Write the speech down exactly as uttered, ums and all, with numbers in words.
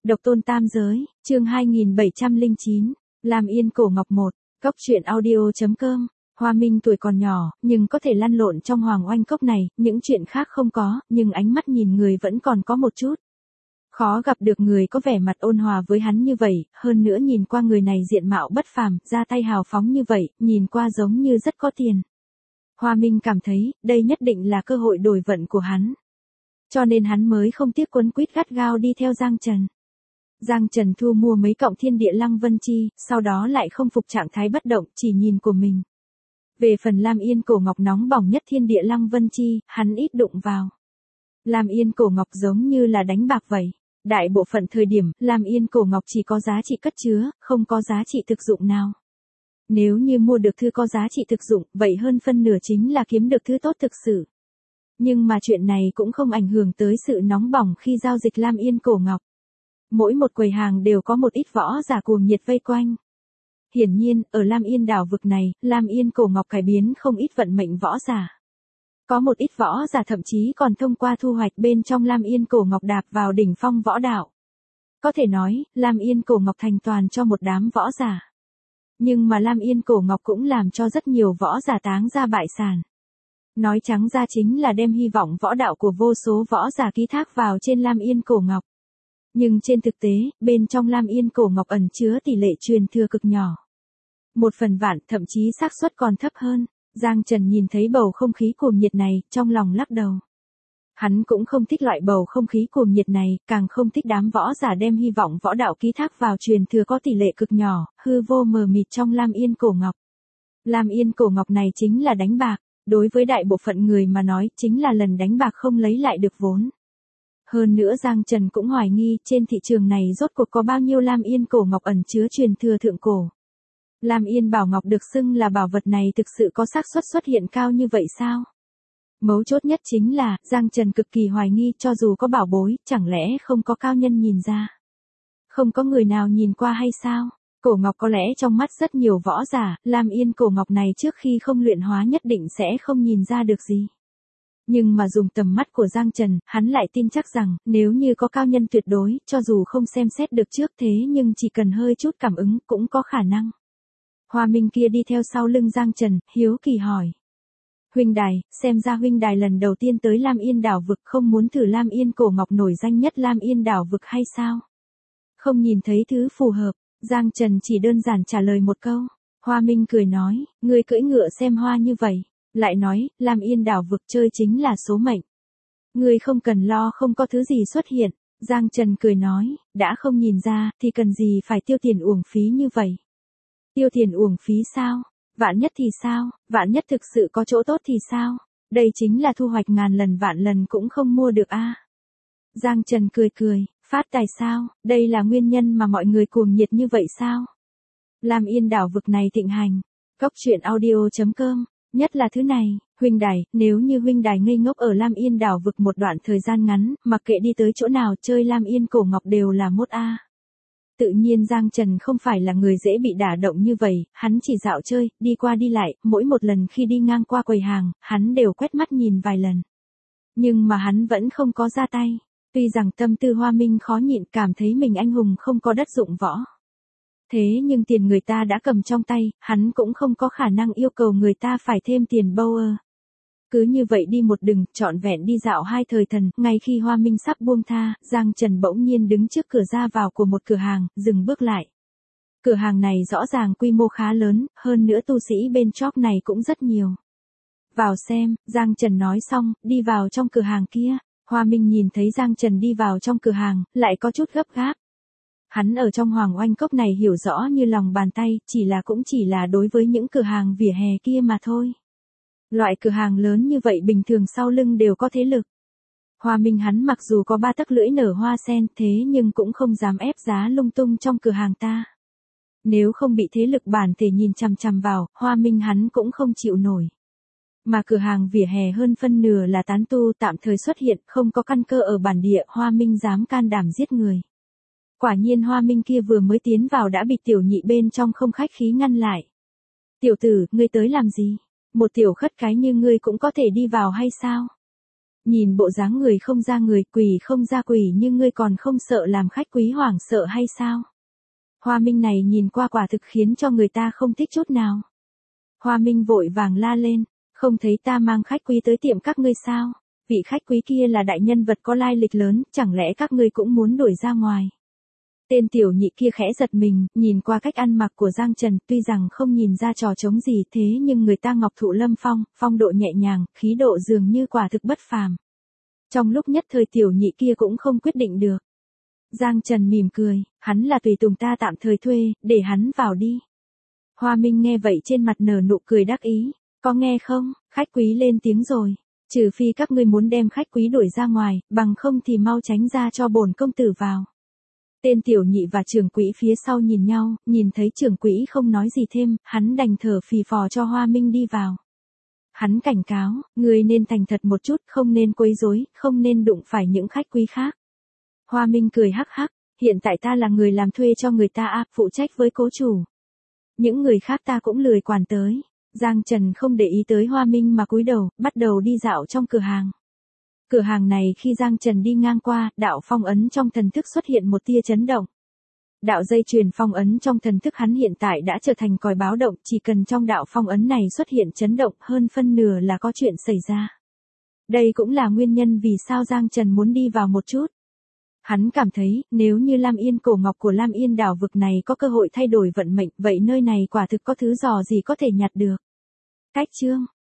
Độc tôn tam giới, chương hai nghìn bảy trăm lẻ chín, Lam Yên Cổ Ngọc một, Cốc truyện audio.com. Hoa Minh tuổi còn nhỏ, nhưng có thể lăn lộn trong hoàng oanh cốc này, những chuyện khác không có, nhưng ánh mắt nhìn người vẫn còn có một chút. Khó gặp được người có vẻ mặt ôn hòa với hắn như vậy, hơn nữa nhìn qua người này diện mạo bất phàm, ra tay hào phóng như vậy, nhìn qua giống như rất có tiền. Hoa Minh cảm thấy, đây nhất định là cơ hội đổi vận của hắn. Cho nên hắn mới không tiếc quấn quýt gắt gao đi theo Giang Trần. Giang Trần thu mua mấy cọng thiên địa lăng vân chi, sau đó lại không phục trạng thái bất động, chỉ nhìn của mình. Về phần Lam Yên Cổ Ngọc nóng bỏng nhất thiên địa lăng vân chi, hắn ít đụng vào. Lam Yên Cổ Ngọc giống như là đánh bạc vậy. Đại bộ phận thời điểm, Lam Yên Cổ Ngọc chỉ có giá trị cất chứa, không có giá trị thực dụng nào. Nếu như mua được thứ có giá trị thực dụng, vậy hơn phân nửa chính là kiếm được thứ tốt thực sự. Nhưng mà chuyện này cũng không ảnh hưởng tới sự nóng bỏng khi giao dịch Lam Yên Cổ Ngọc. Mỗi một quầy hàng đều có một ít võ giả cuồng nhiệt vây quanh. Hiển nhiên, ở Lam Yên đảo vực này, Lam Yên Cổ Ngọc cải biến không ít vận mệnh võ giả. Có một ít võ giả thậm chí còn thông qua thu hoạch bên trong Lam Yên Cổ Ngọc đạp vào đỉnh phong võ đạo. Có thể nói, Lam Yên Cổ Ngọc thành toàn cho một đám võ giả. Nhưng mà Lam Yên Cổ Ngọc cũng làm cho rất nhiều võ giả táng ra bại sản. Nói trắng ra chính là đem hy vọng võ đạo của vô số võ giả ký thác vào trên Lam Yên Cổ Ngọc. Nhưng trên thực tế, bên trong Lam Yên Cổ Ngọc ẩn chứa tỷ lệ truyền thừa cực nhỏ. Một phần vạn, thậm chí xác suất còn thấp hơn. Giang Trần nhìn thấy bầu không khí cuồng nhiệt này, trong lòng lắc đầu. Hắn cũng không thích loại bầu không khí cuồng nhiệt này, càng không thích đám võ giả đem hy vọng võ đạo ký thác vào truyền thừa có tỷ lệ cực nhỏ, hư vô mờ mịt trong Lam Yên Cổ Ngọc. Lam Yên Cổ Ngọc này chính là đánh bạc, đối với đại bộ phận người mà nói chính là lần đánh bạc không lấy lại được vốn. Hơn nữa Giang Trần cũng hoài nghi trên thị trường này rốt cuộc có bao nhiêu Lam Yên Cổ Ngọc ẩn chứa truyền thừa thượng cổ. Lam Yên Bảo Ngọc được xưng là bảo vật này thực sự có xác suất xuất hiện cao như vậy sao? Mấu chốt nhất chính là, Giang Trần cực kỳ hoài nghi cho dù có bảo bối, chẳng lẽ không có cao nhân nhìn ra? Không có người nào nhìn qua hay sao? Cổ Ngọc có lẽ trong mắt rất nhiều võ giả, Lam Yên Cổ Ngọc này trước khi không luyện hóa nhất định sẽ không nhìn ra được gì. Nhưng mà dùng tầm mắt của Giang Trần, hắn lại tin chắc rằng, nếu như có cao nhân tuyệt đối, cho dù không xem xét được trước thế nhưng chỉ cần hơi chút cảm ứng cũng có khả năng. Hoa Minh kia đi theo sau lưng Giang Trần, hiếu kỳ hỏi. Huynh đài, xem ra huynh đài lần đầu tiên tới Lam Yên đảo vực không muốn thử Lam Yên Cổ Ngọc nổi danh nhất Lam Yên đảo vực hay sao? Không nhìn thấy thứ phù hợp, Giang Trần chỉ đơn giản trả lời một câu. Hoa Minh cười nói, ngươi cưỡi ngựa xem hoa như vậy. Lại nói, Lam Yên đảo vực chơi chính là số mệnh. Ngươi không cần lo không có thứ gì xuất hiện. Giang Trần cười nói, đã không nhìn ra thì cần gì phải tiêu tiền uổng phí như vậy. Tiêu tiền uổng phí sao? Vạn nhất thì sao? Vạn nhất thực sự có chỗ tốt thì sao? Đây chính là thu hoạch ngàn lần vạn lần cũng không mua được a. À? Giang Trần cười cười, phát tài sao? Đây là nguyên nhân mà mọi người cuồng nhiệt như vậy sao? Lam Yên đảo vực này thịnh hành. Cốc truyện audio.com. Nhất là thứ này, huynh đài, nếu như huynh đài ngây ngốc ở Lam Yên đảo vực một đoạn thời gian ngắn, mặc kệ đi tới chỗ nào chơi Lam Yên Cổ Ngọc đều là mốt a. À. Tự nhiên Giang Trần không phải là người dễ bị đả động như vậy, hắn chỉ dạo chơi, đi qua đi lại, mỗi một lần khi đi ngang qua quầy hàng, hắn đều quét mắt nhìn vài lần. Nhưng mà hắn vẫn không có ra tay, tuy rằng tâm tư Hoa Minh khó nhịn cảm thấy mình anh hùng không có đất dụng võ. Thế nhưng tiền người ta đã cầm trong tay, hắn cũng không có khả năng yêu cầu người ta phải thêm tiền bâu ơ. Cứ như vậy đi một đường, trọn vẹn đi dạo hai thời thần, ngay khi Hoa Minh sắp buông tha, Giang Trần bỗng nhiên đứng trước cửa ra vào của một cửa hàng, dừng bước lại. Cửa hàng này rõ ràng quy mô khá lớn, hơn nữa tu sĩ bên shop này cũng rất nhiều. Vào xem, Giang Trần nói xong, đi vào trong cửa hàng kia. Hoa Minh nhìn thấy Giang Trần đi vào trong cửa hàng, lại có chút gấp gáp. Hắn ở trong hoàng oanh cốc này hiểu rõ như lòng bàn tay, chỉ là cũng chỉ là đối với những cửa hàng vỉa hè kia mà thôi. Loại cửa hàng lớn như vậy bình thường sau lưng đều có thế lực. Hoa Minh hắn mặc dù có ba tấc lưỡi nở hoa sen thế nhưng cũng không dám ép giá lung tung trong cửa hàng ta. Nếu không bị thế lực bản thể nhìn chằm chằm vào, Hoa Minh hắn cũng không chịu nổi. Mà cửa hàng vỉa hè hơn phân nửa là tán tu tạm thời xuất hiện, không có căn cơ ở bản địa, Hoa Minh dám can đảm giết người. Quả nhiên Hoa Minh kia vừa mới tiến vào đã bị tiểu nhị bên trong không khách khí ngăn lại. Tiểu tử, ngươi tới làm gì? Một tiểu khất cái như ngươi cũng có thể đi vào hay sao? Nhìn bộ dáng người không ra người, quỷ không ra quỷ, nhưng ngươi còn không sợ làm khách quý hoảng sợ hay sao? Hoa Minh này nhìn qua quả thực khiến cho người ta không thích chút nào. Hoa Minh vội vàng la lên, không thấy ta mang khách quý tới tiệm các ngươi sao? Vị khách quý kia là đại nhân vật có lai lịch lớn, chẳng lẽ các ngươi cũng muốn đuổi ra ngoài? Tên tiểu nhị kia khẽ giật mình, nhìn qua cách ăn mặc của Giang Trần, tuy rằng không nhìn ra trò trống gì thế nhưng người ta ngọc thụ lâm phong, phong độ nhẹ nhàng, khí độ dường như quả thực bất phàm. Trong lúc nhất thời tiểu nhị kia cũng không quyết định được. Giang Trần mỉm cười, hắn là tùy tùng ta tạm thời thuê, để hắn vào đi. Hoa Minh nghe vậy trên mặt nở nụ cười đắc ý, có nghe không, khách quý lên tiếng rồi. Trừ phi các ngươi muốn đem khách quý đuổi ra ngoài, bằng không thì mau tránh ra cho bổn công tử vào. Tên tiểu nhị và trưởng quỹ phía sau nhìn nhau, nhìn thấy trưởng quỹ không nói gì thêm, hắn đành thở phì phò cho Hoa Minh đi vào. Hắn cảnh cáo, ngươi nên thành thật một chút, không nên quấy rối, không nên đụng phải những khách quý khác. Hoa Minh cười hắc hắc, hiện tại ta là người làm thuê cho người ta, à, phụ trách với cố chủ. Những người khác ta cũng lười quản tới. Giang Trần không để ý tới Hoa Minh mà cúi đầu, bắt đầu đi dạo trong cửa hàng. Cửa hàng này khi Giang Trần đi ngang qua, đạo phong ấn trong thần thức xuất hiện một tia chấn động. Đạo dây chuyền phong ấn trong thần thức hắn hiện tại đã trở thành còi báo động, chỉ cần trong đạo phong ấn này xuất hiện chấn động hơn phân nửa là có chuyện xảy ra. Đây cũng là nguyên nhân vì sao Giang Trần muốn đi vào một chút. Hắn cảm thấy, nếu như Lam Yên cổ ngọc của Lam Yên đảo vực này có cơ hội thay đổi vận mệnh, vậy nơi này quả thực có thứ dò gì có thể nhặt được. Cách chương